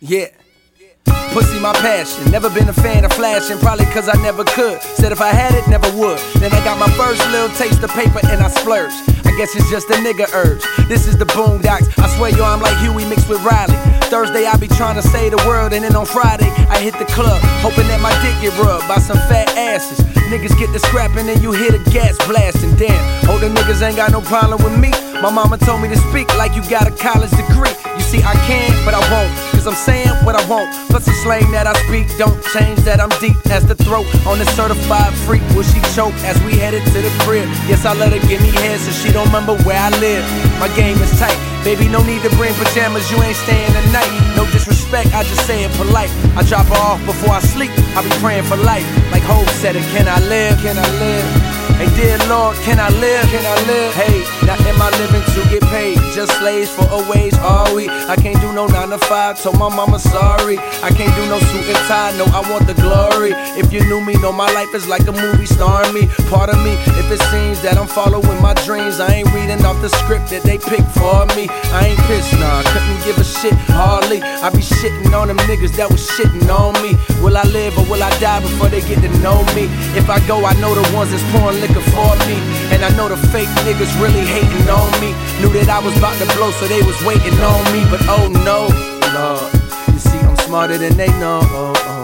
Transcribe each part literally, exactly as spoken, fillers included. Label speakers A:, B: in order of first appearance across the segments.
A: Yeah. Pussy my passion, never been a fan of flashing, probably cause I never could. Said if I had it, never would. Then I got my first little taste of paper and I splurged. I guess it's just a nigga urge. This is the Boondocks, I swear yo I'm like Huey mixed with Riley. Thursday I be trying to save the world, and then on Friday I hit the club, hoping that my dick get rubbed by some fat asses. Niggas get the scrapping and you hear the gas blasting. Damn, older niggas ain't got no problem with me. My mama told me to speak like you got a college degree. You see I can, but I won't, cause I'm saying what I want. Plus the slang that I speak don't change that I'm deep as the throat on the certified freak. Will she choke as we headed to the crib? Yes, I let her give me head so she don't remember where I live. My game is tight, baby, no need to bring pajamas, you ain't staying the night. No disrespect, I just say it polite. I drop her off before I sleep, I be praying for life. Like Hov said it, can I live? Can I live? Hey dear Lord, can I live? Can I live? Hey, not in my living to get paid, just slaves for a wage all week. I can't do no nine to five, told my mama sorry. I can't do no suit and tie, no I want the glory. If you knew me, know my life is like a movie starring me. Pardon me if it seems that I'm following my dreams. I ain't reading off the script that they picked for me. I ain't pissed, nah, I couldn't give a shit hardly. I be shitting on them niggas that was shitting on me. Will I live or will I die before they get to know me? If I go, I know the ones that's pouring liquor for me, and I know the fake niggas really hating on me. Knew that I was about to blow, so they was waiting on me. But oh no, Lord, you see I'm smarter than they know. Oh, oh.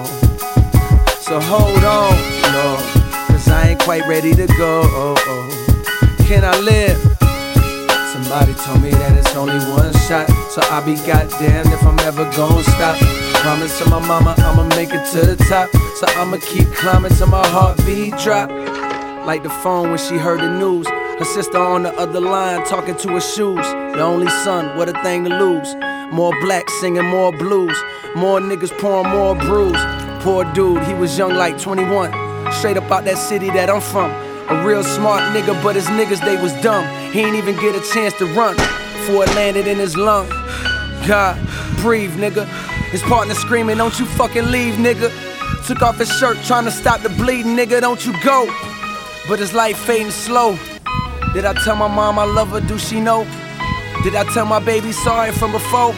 A: So hold on, Lord, cause I ain't quite ready to go. Oh, oh. Can I live? Somebody told me that it's only one shot, so I be goddamn if I'm ever gon' stop. Promise to my mama I'ma make it to the top, so I'ma keep climbing till my heartbeat drop. Like the phone when she heard the news, her sister on the other line talking to her shoes. The only son, what a thing to lose. More blacks singing more blues, more niggas pouring more brews. Poor dude, he was young like twenty-one, straight up out that city that I'm from. A real smart nigga, but his niggas, they was dumb. He ain't even get a chance to run before it landed in his lung. God, breathe, nigga. His partner screaming, don't you fucking leave, nigga. Took off his shirt trying to stop the bleeding, nigga, don't you go. But his life fading slow. Did I tell my mom I love her, do she know? Did I tell my baby sorry from before?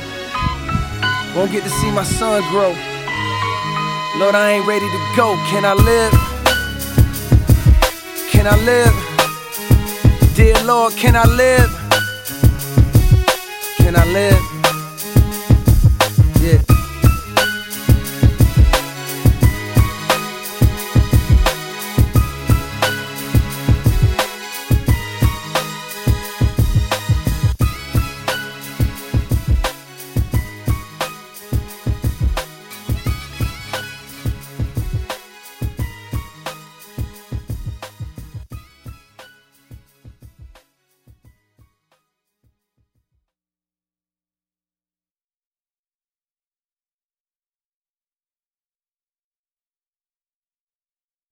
A: Won't get to see my son grow. Lord, I ain't ready to go. Can I live? Can I live? Dear Lord, can I live? Can I live?